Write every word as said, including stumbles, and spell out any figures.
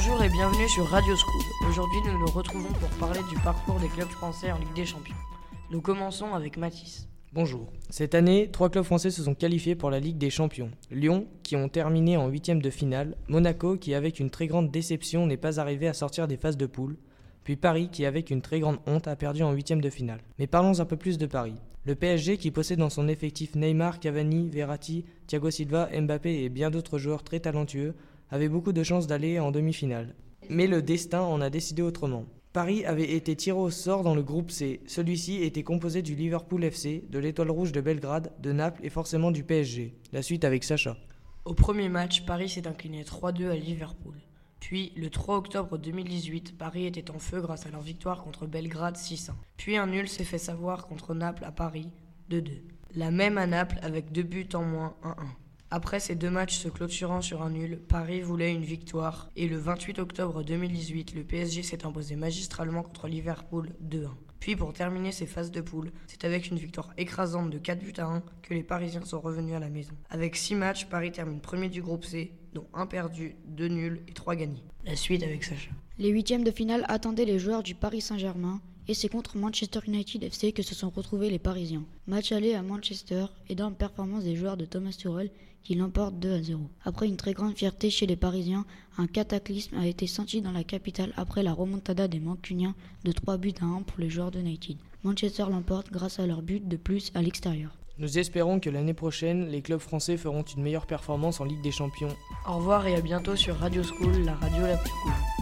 Bonjour et bienvenue sur Radio School. Aujourd'hui, nous nous retrouvons pour parler du parcours des clubs français en Ligue des Champions. Nous commençons avec Mathis. Bonjour. Cette année, trois clubs français se sont qualifiés pour la Ligue des Champions. Lyon, qui ont terminé en huitième de finale. Monaco, qui avec une très grande déception n'est pas arrivé à sortir des phases de poule. Puis Paris, qui avec une très grande honte a perdu en huitième de finale. Mais parlons un peu plus de Paris. Le P S G, qui possède dans son effectif Neymar, Cavani, Verratti, Thiago Silva, Mbappé et bien d'autres joueurs très talentueux, avait beaucoup de chances d'aller en demi-finale. Mais le destin en a décidé autrement. Paris avait été tiré au sort dans le groupe C. Celui-ci était composé du Liverpool F C, de l'Étoile Rouge de Belgrade, de Naples et forcément du P S G. La suite avec Sacha. Au premier match, Paris s'est incliné trois deux à Liverpool. Puis, le trois octobre deux mille dix-huit, Paris était en feu grâce à leur victoire contre Belgrade six un. Puis un nul s'est fait savoir contre Naples à Paris deux deux. La même à Naples avec deux buts en moins un un. Après ces deux matchs se clôturant sur un nul, Paris voulait une victoire et le vingt-huit octobre deux mille dix-huit, le P S G s'est imposé magistralement contre Liverpool deux un. Puis pour terminer ces phases de poule, c'est avec une victoire écrasante de quatre buts à un que les Parisiens sont revenus à la maison. Avec six matchs, Paris termine premier du groupe C, dont un perdu, deux nuls et trois gagnés. La suite avec Sacha. Les huitièmes de finale attendaient les joueurs du Paris Saint-Germain et c'est contre Manchester United F C que se sont retrouvés les Parisiens. Match aller à Manchester, énorme performance des joueurs de Thomas Tuchel qui l'emportent deux à zéro. Après une très grande fierté chez les Parisiens, un cataclysme a été senti dans la capitale après la remontada des Mancuniens de trois buts à un pour les joueurs de United. Manchester l'emporte grâce à leur but de plus à l'extérieur. Nous espérons que l'année prochaine, les clubs français feront une meilleure performance en Ligue des Champions. Au revoir et à bientôt sur Radio School, la radio la plus cool.